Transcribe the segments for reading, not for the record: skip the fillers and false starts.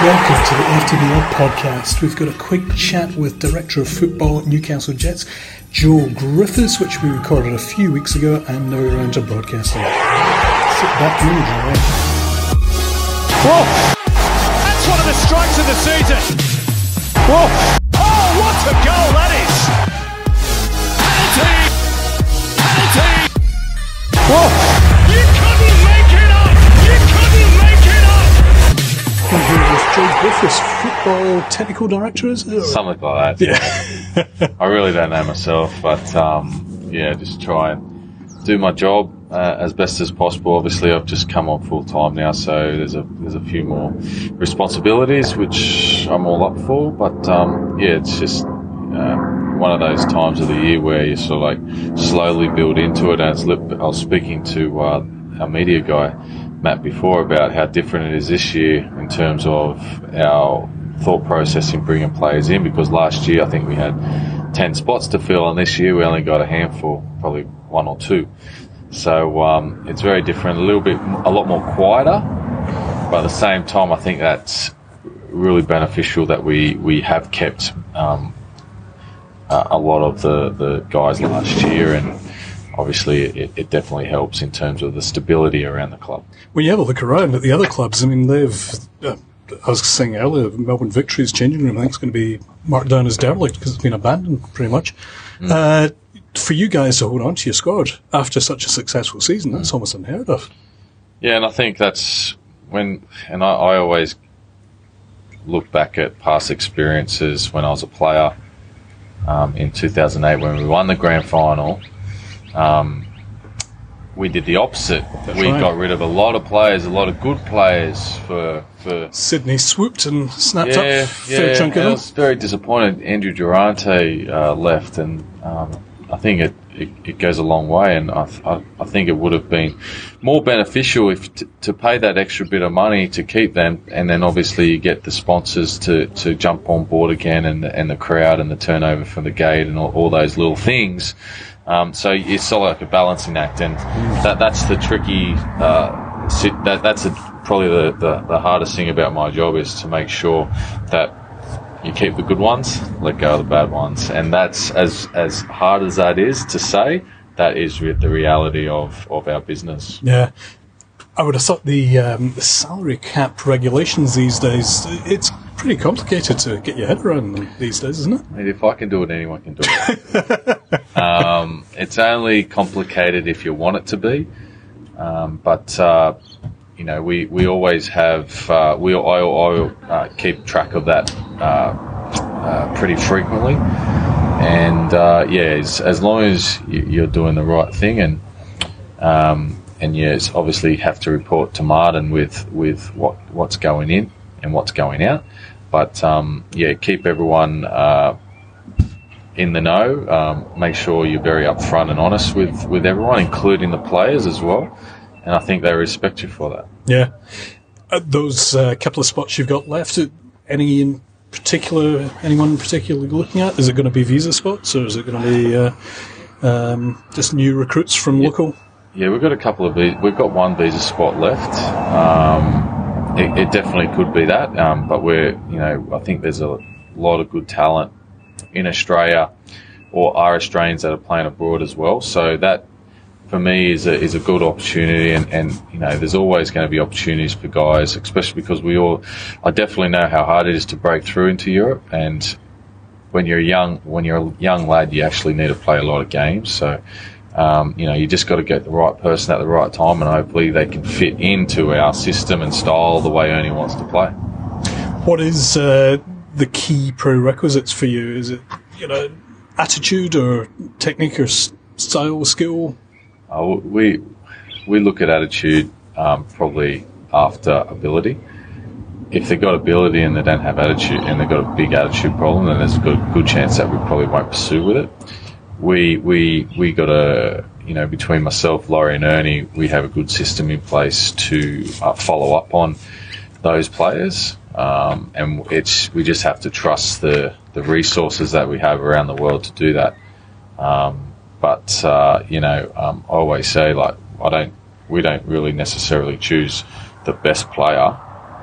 Welcome to the FTBL podcast. We've got a quick chat with Director of Football at Newcastle Jets, Joe Griffiths, which we recorded a few weeks ago and now we're around to broadcasting. Sit back and enjoy. Whoa! That's one of the strikes of the season! Whoa! Oh, what a goal that is! Penalty! Penalty! Whoa! You couldn't make it up! You couldn't make it up! And here is Joe Griffiths, Football Technical Director, is it? Something like that. Yeah. I really don't know myself, but just try and do my job as best as possible. Obviously, I've just come on full time now, so there's a few more responsibilities which I'm all up for. But it's just one of those times of the year where you sort of like slowly build into it. And I was speaking to our media guy, Matt, before about how different it is this year in terms of our thought process in bringing players in, because last year I think we had 10 spots to fill, and this year we only got a handful, probably one or two. So it's very different, a lot more quieter, but at the same time I think that's really beneficial that we have kept a lot of the guys last year, and obviously it definitely helps in terms of the stability around the club. When you have a look around at the other clubs, I mean, they've, I was saying earlier, Melbourne Victory's changing room I think it's going to be marked down as derelict because it's been abandoned pretty much. For you guys to hold on to your squad after such a successful season, that's almost unheard of. Yeah, and I think that's I always look back at past experiences when I was a player in 2008 when we won the grand final. We did the opposite. We got rid of a lot of players, a lot of good players for Sydney swooped and snapped up a fair chunk of them. I was very disappointed. Andrew Durante left, and I think it goes a long way, and I think it would have been more beneficial if to pay that extra bit of money to keep them, and then obviously you get the sponsors to jump on board again, and the crowd and the turnover from the gate and all those little things. So it's sort of like a balancing act, and that's the tricky. That's probably the hardest thing about my job, is to make sure that you keep the good ones, let go of the bad ones, and that's as hard as that is to say. That is the reality of our business. Yeah, I would have thought the salary cap regulations these days, it's pretty complicated to get your head around them these days, isn't it? I mean, if I can do it, anyone can do it. It's only complicated if you want it to be, but we always have. I keep track of that pretty frequently, and as long as you're doing the right thing, and yes, obviously have to report to Martin with what's going in and what's going out, but keep everyone in the know. Make sure you're very upfront and honest with everyone, including the players as well, and I think they respect you for that. Yeah, those couple of spots you've got left, anyone in particular looking at? Is it going to be visa spots, or is it going to be just new recruits from local? Yeah, we've got a couple of we've got one visa spot left. It definitely could be that, but I think there's a lot of good talent in Australia, or are Australians that are playing abroad as well. So that, for me, is a good opportunity, and there's always going to be opportunities for guys, especially because I definitely know how hard it is to break through into Europe, and when you're a young lad, you actually need to play a lot of games. So you just got to get the right person at the right time, and hopefully they can fit into our system and style the way Ernie wants to play. What is the key prerequisites for you? Is it attitude or technique or style, skill? We look at attitude probably after ability. If they've got ability and they don't have attitude, and they've got a big attitude problem, then there's a good chance that we probably won't pursue with it. We got a, between myself, Laurie and Ernie, we have a good system in place to follow up on those players, and we just have to trust the resources that we have around the world to do that. But I always say, we don't really necessarily choose the best player.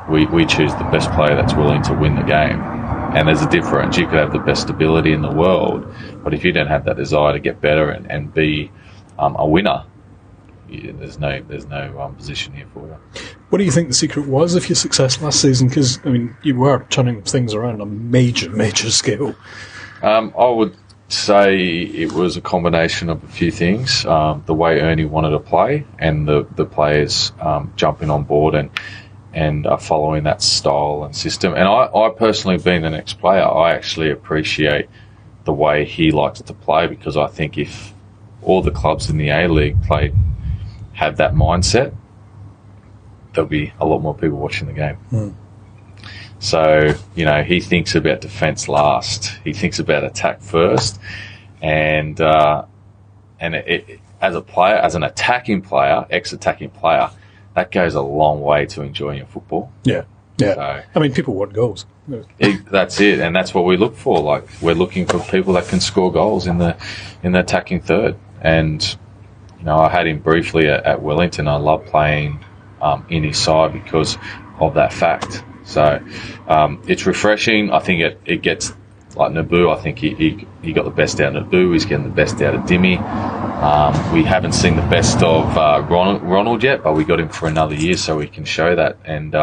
We choose the best player that's willing to win the game. And there's a difference. You could have the best ability in the world, but if you don't have that desire to get better and be a winner, there's no position here for you. What do you think the secret was of your success last season? Because, I mean, you were turning things around on a major scale. I would say it was a combination of a few things. The way Ernie wanted to play and the players jumping on board and following that style and system. And I personally, being an ex-player, I actually appreciate the way he likes to play, because I think if all the clubs in the A-League have that mindset, there'll be a lot more people watching the game. Mm. So, he thinks about defence last. He thinks about attack first. And as a player, as an attacking player, ex-attacking player, that goes a long way to enjoying your football. Yeah. So, I mean, people want goals. That's it, and that's what we look for. Like, we're looking for people that can score goals in the attacking third. And I had him briefly at Wellington. I love playing in his side because of that fact. So it's refreshing. I think it gets, like Naboo, I think he got the best out of Naboo. He's getting the best out of Dimmy. We haven't seen the best of Ronald yet, but we got him for another year so we can show that. And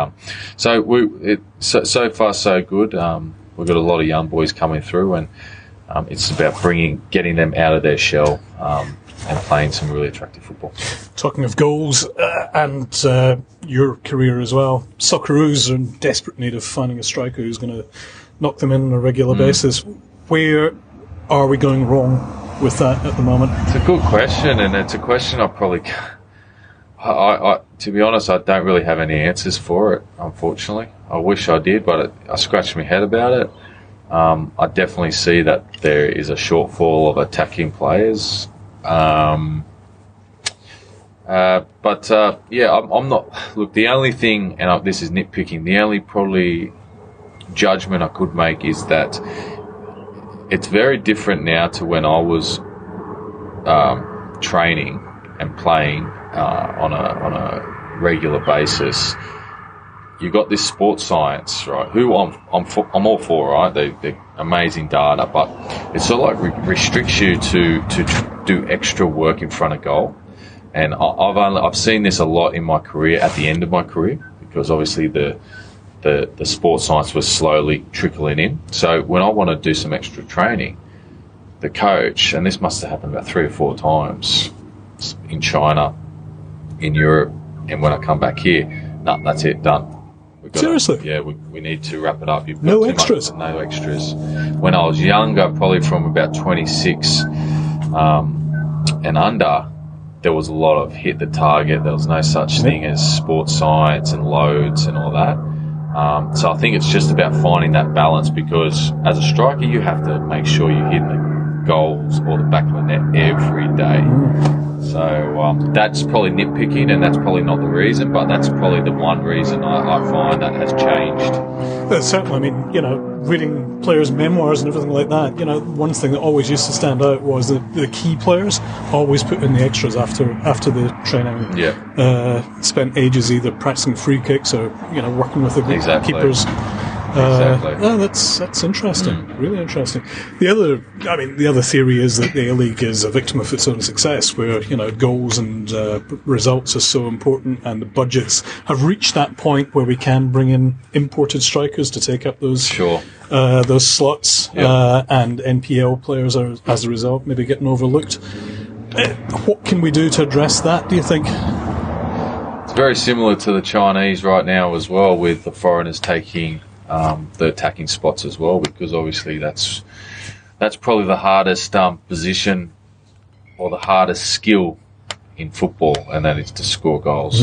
so far so good. We've got a lot of young boys coming through, and it's about getting them out of their shell and playing some really attractive football. Talking of goals and your career as well, Socceroos are in desperate need of finding a striker who's going to knock them in on a regular basis. Where are we going wrong with that at the moment? It's a good question, and it's a question I probably to be honest, I don't really have any answers for it, unfortunately. I wish I did, but I scratched my head about it. I definitely see that there is a shortfall of attacking players. I'm not. Look, the only thing, and this is nitpicking, the only probably judgment I could make is that it's very different now to when I was training and playing on a regular basis. You got this sports science, right? Who I'm all for, right? They're amazing data, but it sort of like restricts you to do extra work in front of goal. And I've seen this a lot in my career, at the end of my career, because obviously the sports science was slowly trickling in. So when I want to do some extra training, the coach, and this must have happened about 3 or 4 times in China, in Europe, and when I come back here, no, that's it, done. Seriously? Yeah, we need to wrap it up. You've got no extras? No extras. When I was younger, probably from about 26 and under, there was a lot of hit the target. There was no such thing as sports science and loads and all that. So I think it's just about finding that balance, because as a striker, you have to make sure you're hitting the goals or the back of the net every day. So that's probably nitpicking, and that's probably not the reason, but that's probably the one reason I find that has changed. Certainly, I mean, reading players' memoirs and everything like that, one thing that always used to stand out was that the key players always put in the extras after the training. Yeah. Spent ages either practicing free kicks or, working with the keepers. Exactly. That's interesting. Really interesting. The other theory is that the A-League is a victim of its own success, where goals and results are so important, and the budgets have reached that point where we can bring in imported strikers to take up those slots, and NPL players are, as a result, maybe getting overlooked. What can we do to address that, do you think? It's very similar to the Chinese right now as well, with the foreigners taking the attacking spots as well, because obviously that's probably the hardest position or the hardest skill in football, and that is to score goals.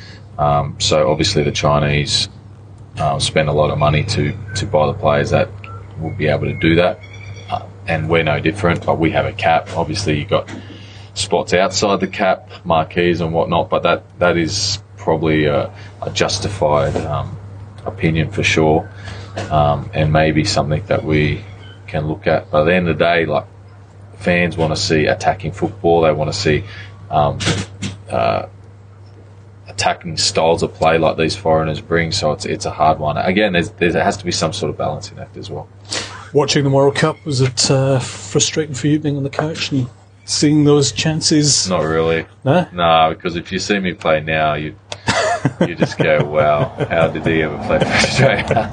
So obviously the Chinese spend a lot of money to buy the players that will be able to do that, and we're no different, but we have a cap. Obviously you've got spots outside the cap, marquees and whatnot, but that is probably a justified opinion for sure, and maybe something that we can look at. But at the end of the day, like, fans want to see attacking football. They want to see attacking styles of play like these foreigners bring. So it's a hard one. Again, there has to be some sort of balancing act as well. Watching the World Cup, was it frustrating for you being on the couch and seeing those chances? Not really. No? No, because if you see me play now, you just go, wow, how did he ever play for Australia?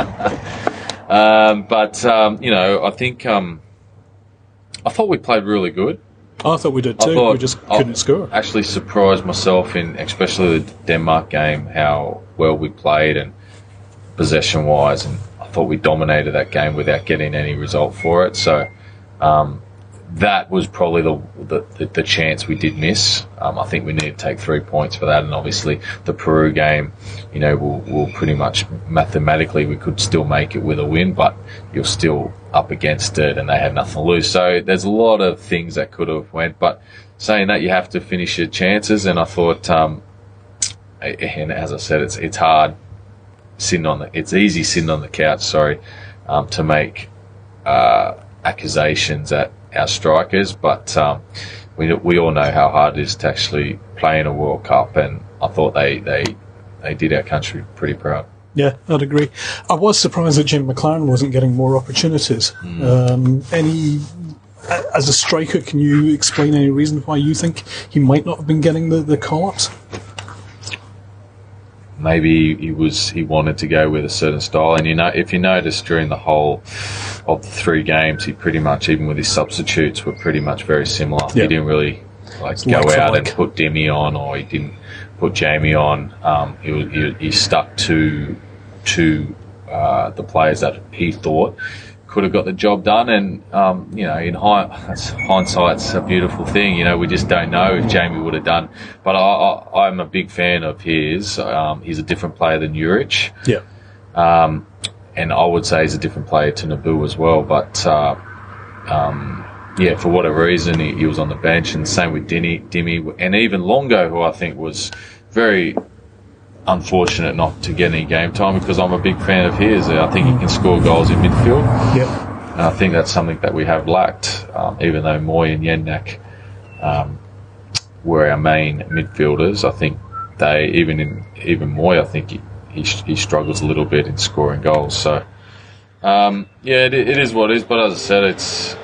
I think I thought we played really good. I thought we did too. We just couldn't score. Actually surprised myself in, especially the Denmark game, how well we played and possession-wise, and I thought we dominated that game without getting any result for it. So that was probably the chance we did miss. I think we need to take 3 points for that, and obviously the Peru game, we'll pretty much mathematically we could still make it with a win, but you're still up against it and they have nothing to lose. So there's a lot of things that could have went, but saying that, you have to finish your chances, and I thought, and as I said, it's hard it's easy sitting on the couch, to make accusations at our strikers, but we all know how hard it is to actually play in a World Cup, and I thought they did our country pretty proud. Yeah, I'd agree. I was surprised that Jim McLaren wasn't getting more opportunities. As a striker, can you explain any reason why you think he might not have been getting the call-ups? Maybe he wanted to go with a certain style, and if you notice during the whole of the 3 games, he pretty much, even with his substitutes, were pretty much very similar. Yeah. He didn't really go out and put Demi on, or he didn't put Jamie on. He stuck to the players that he thought could have got the job done, and in hindsight's a beautiful thing. We just don't know if Jamie would have done. But I'm a big fan of his. He's a different player than Juric. Yeah. And I would say he's a different player to Nabu as well. But for whatever reason, he was on the bench, and same with Dimi, and even Longo, who I think was very unfortunate not to get any game time, because I'm a big fan of his. I think he can score goals in midfield. Yep. And I think that's something that we have lacked, even though Moy and Yennak were our main midfielders. I think even Moy, I think he struggles a little bit in scoring goals. So it is what it is. But as I said, it's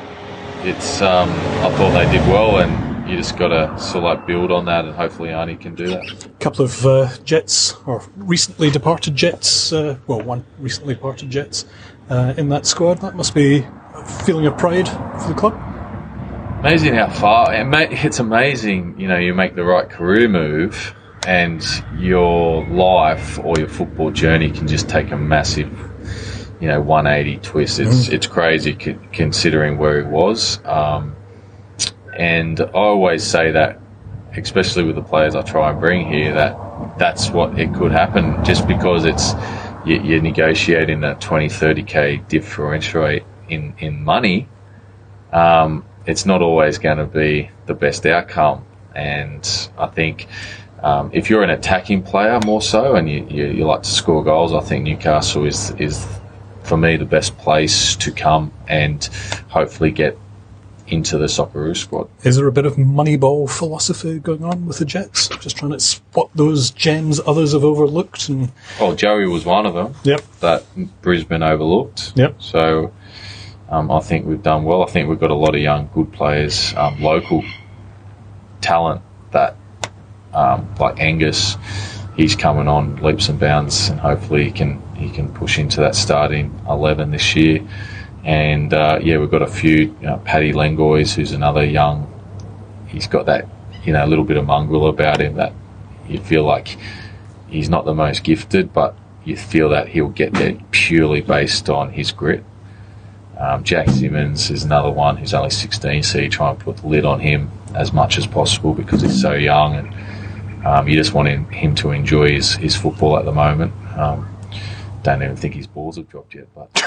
I thought they did well, and you just got to build on that, and hopefully Arnie can do that. A couple of Jets, or recently departed Jets, one recently departed Jets in that squad. That must be a feeling of pride for the club. Amazing how far. It's amazing, you make the right career move, and your life or your football journey can just take a massive 180 twist. It's crazy considering where he was. And I always say that, especially with the players I try and bring here, that's what it could happen, just because you're negotiating that 20-30k differential in money. It's not always going to be the best outcome. And I think if you're an attacking player more so, and you like to score goals, I think Newcastle is for me the best place to come and hopefully get into the Socceroos squad. Is there a bit of Moneyball philosophy going on with the Jets? Just trying to spot those gems others have overlooked? Joey was one of them. Yep. That Brisbane overlooked. Yep. So I think we've done well. I think we've got a lot of young, good players, local talent that, like Angus, he's coming on leaps and bounds, and hopefully he can push into that starting 11 this year. And we've got a few. Paddy Lengoys, who's another young. He's got that, a little bit of mongrel about him that you feel like he's not the most gifted, but you feel that he'll get there purely based on his grit. Jack Simmons is another one who's only 16, so you try and put the lid on him as much as possible because he's so young, and you just want him to enjoy his football at the moment. Don't even think his balls have dropped yet, but.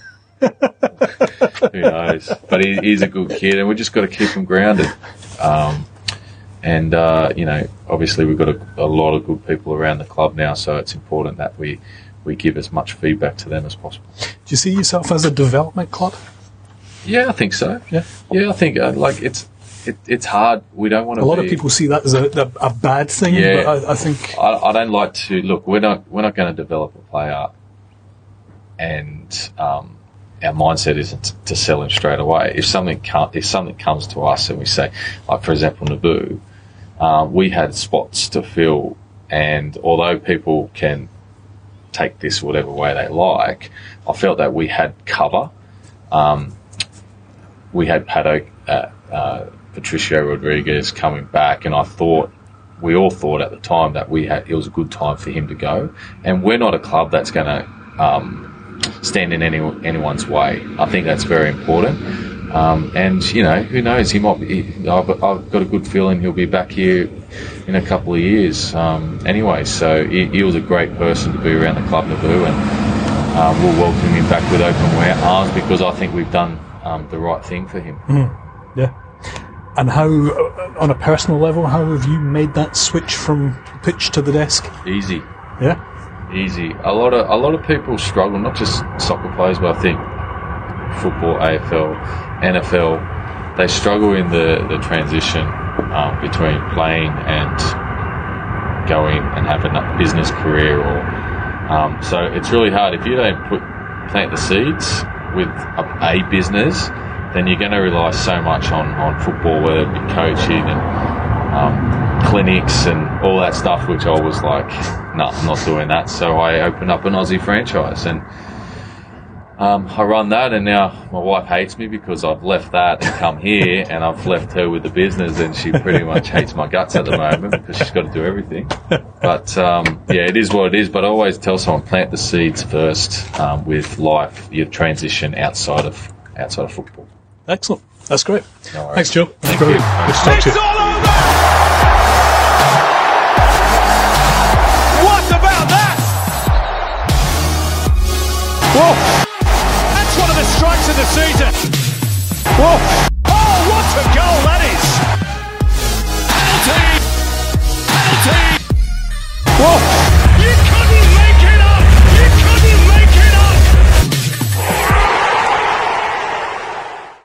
Who knows? But he's a good kid, and we just got to keep him grounded. Obviously we've got a lot of good people around the club now, so it's important that we give as much feedback to them as possible. Do you see yourself as a development club? Yeah, I think so. Yeah, I think it's hard. We don't want to. A lot of people see that as a bad thing, Yeah. but I think I don't like to look. We're not going to develop a player, and our mindset isn't to sell him straight away. If something comes to us and we say, like for example, Naboo, we had spots to fill, and although people can take this whatever way they like, I felt that we had cover. We had Pato, Patricio Rodriguez coming back, and we all thought at the time that it was a good time for him to go. And we're not a club that's going to stand in anyone's way. I think that's very important. And who knows? He might be. I've got a good feeling he'll be back here in a couple of years. Anyway, so he was a great person to be around the club, Naboo, and we'll welcome him back with open arms because I think we've done the right thing for him. Yeah. And how, on a personal level, how have you made that switch from pitch to the desk? Easy. Yeah. Easy. A lot of people struggle, not just soccer players, but I think football, AFL, NFL, they struggle in the transition between playing and going and having a business career. So it's really hard. If you don't plant the seeds with a business, then you're going to rely so much on football, whether it be coaching and clinics and all that stuff, which I was like, no, I'm not doing that. So I opened up an Aussie franchise and I run that, and now my wife hates me because I've left that and come here, and I've left her with the business, and she pretty much hates my guts at the moment because she's got to do everything. But it is what it is. But I always tell someone, plant the seeds first with life, your transition outside of football. Excellent. That's great. No worries. Thanks, Joe. Thank Good you. to talk to you. It's all over! What about that? Whoa! That's one of the strikes of the season. Whoa!